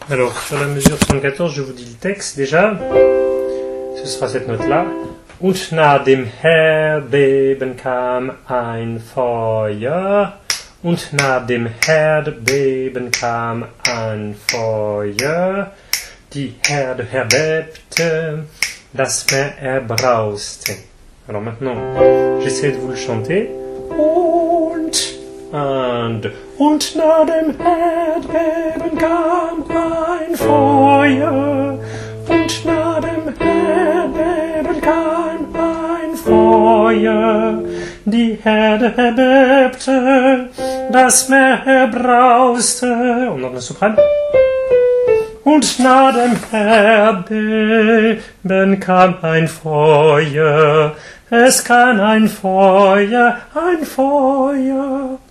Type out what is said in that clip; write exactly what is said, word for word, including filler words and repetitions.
Alors, sur la mesure soixante-quatorze, je vous dis le texte déjà. Ce sera cette note-là. Und nach dem Erdbeben kam ein Feuer. Und nach dem Erdbeben kam ein Feuer. Die Erde erbebte, das Meer erbrauste. Alors maintenant, j'essaie de vous le chanter. Und, and, und nach dem Erdbeben kam ein Feuer. Und nach dem Erdbeben kam ein Feuer. Die Erde erbebte, das Meer erbrauste. Und noch eine Sopran. Und nach dem Erdbeben kam ein Feuer. Es kam ein Feuer, ein Feuer.